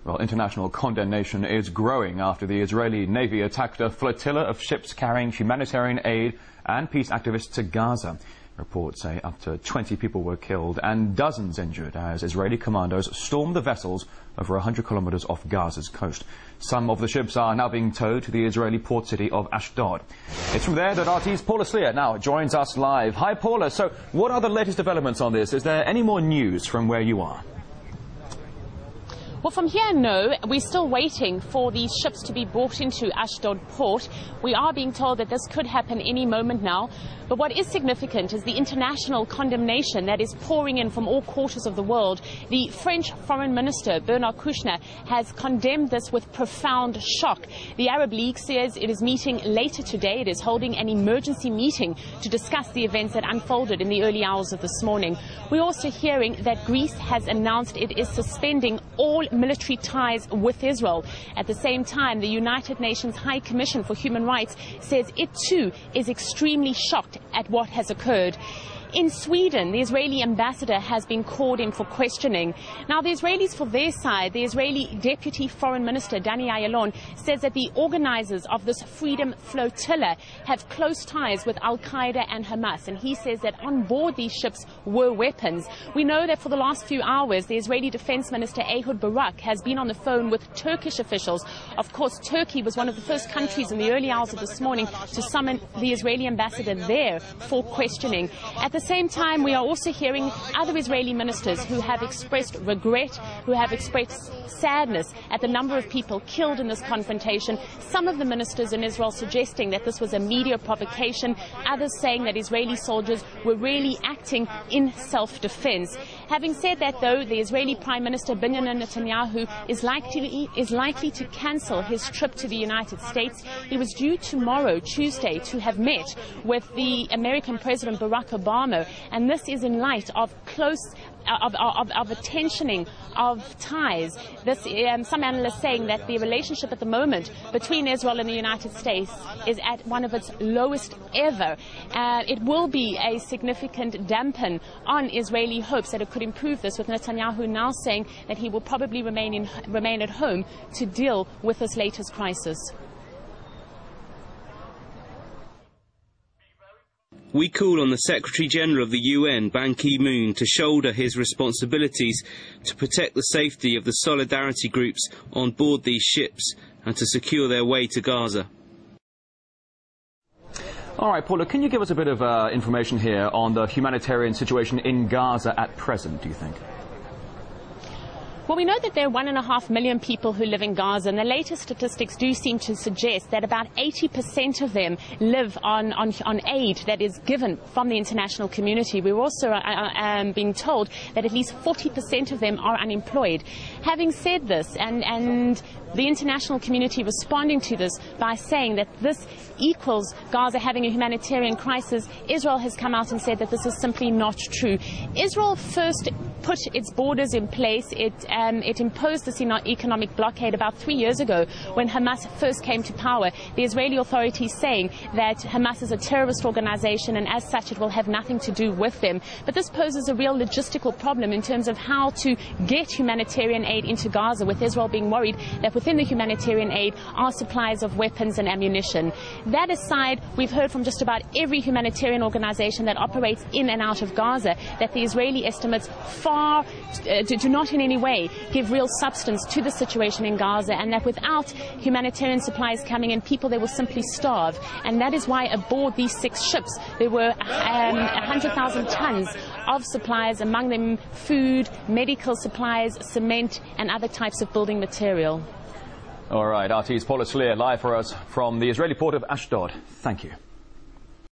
Well, international condemnation is growing after the Israeli Navy attacked a flotilla of ships carrying humanitarian aid and peace activists to Gaza. Reports say up to 20 people were killed and dozens injured as Israeli commandos stormed the vessels over 100 kilometers off Gaza's coast. Some of the ships are now being towed to the Israeli port city of Ashdod. It's from there that RT's Paula Slier now joins us live. Hi, Paula. So what are the latest developments on this? Is there any more news from where you are? Well, from here, no. We're still waiting for these ships to be brought into Ashdod port. We are being told that this could happen any moment now. But what is significant is the international condemnation that is pouring in from all quarters of the world. The French Foreign Minister, Bernard Kouchner, has condemned this with profound shock. The Arab League says it is meeting later today. It is holding an emergency meeting to discuss the events that unfolded in the early hours of this morning. We're also hearing that Greece has announced it is suspending all military ties with Israel. At the same time, the United Nations High Commission for Human Rights says it too is extremely shocked at what has occurred. In Sweden, the Israeli ambassador has been called in for questioning. Now, the Israelis, for their side, the Israeli Deputy Foreign Minister, Danny Ayalon, says that the organizers of this Freedom Flotilla have close ties with Al-Qaeda and Hamas, and he says that on board these ships were weapons. We know that for the last few hours, the Israeli Defense Minister, Ehud Barak, has been on the phone with Turkish officials. Of course, Turkey was one of the first countries in the early hours of this morning to summon the Israeli ambassador there for questioning. At the same time, we are also hearing other Israeli ministers who have expressed regret, who have expressed sadness at the number of people killed in this confrontation. Some of the ministers in Israel suggesting that this was a media provocation, others saying that Israeli soldiers were really acting in self-defense. Having said that, though, the Israeli Prime Minister Benjamin Netanyahu is likely to cancel his trip to the United States. He was due tomorrow, Tuesday, to have met with the American President Barack Obama, and this is in light of a tensioning of ties. Some analysts saying that the relationship at the moment between Israel and the United States is at one of its lowest ever. It will be a significant dampen on Israeli hopes that it could improve this, with Netanyahu now saying that he will probably remain at home to deal with this latest crisis. We call on the Secretary-General of the UN, Ban Ki-moon, to shoulder his responsibilities to protect the safety of the solidarity groups on board these ships and to secure their way to Gaza. All right, Paula, can you give us a bit of information here on the humanitarian situation in Gaza at present, do you think? Well, we know that there are 1.5 million people who live in Gaza, and the latest statistics do seem to suggest that about 80% of them live on aid that is given from the international community. We're also being told that at least 40% of them are unemployed. Having said this, and the international community responding to this by saying that this equals Gaza having a humanitarian crisis, Israel has come out and said that this is simply not true. Israel first put its borders in place. It imposed this economic blockade about 3 years ago when Hamas first came to power. The Israeli authorities saying that Hamas is a terrorist organization and as such it will have nothing to do with them. But this poses a real logistical problem in terms of how to get humanitarian aid into Gaza, with Israel being worried that within the humanitarian aid are supplies of weapons and ammunition. That aside, we've heard from just about every humanitarian organization that operates in and out of Gaza that the Israeli estimates do not in any way give real substance to the situation in Gaza, and that without humanitarian supplies coming in, people there will simply starve. And that is why aboard these 6 ships there were 100,000 tons of supplies, among them food, medical supplies, cement and other types of building material. All right, RT's Paula Slier live for us from the Israeli port of Ashdod. Thank you.